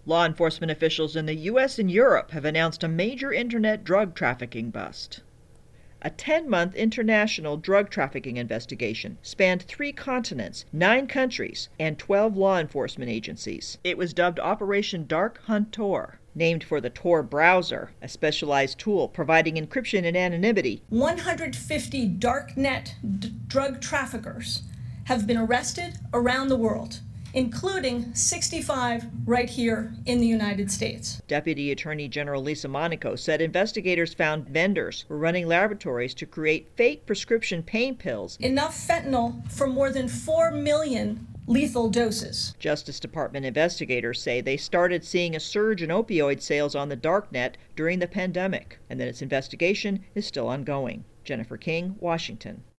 Law enforcement officials in the U.S. and Europe have announced a major internet drug trafficking bust. A 10-month international drug trafficking investigation spanned 3 continents, 9 countries, and 12 law enforcement agencies. It was dubbed Operation Dark Hunt Tor, named for the Tor browser, a specialized tool providing encryption and anonymity. 150 darknet drug traffickers have been arrested around the world, including 65 right here in the United States. Deputy Attorney General Lisa Monaco said investigators found vendors were running laboratories to create fake prescription pain pills. Enough fentanyl for more than 4 million lethal doses. Justice Department investigators say they started seeing a surge in opioid sales on the darknet during the pandemic, and that its investigation is still ongoing. Jennifer King, Washington.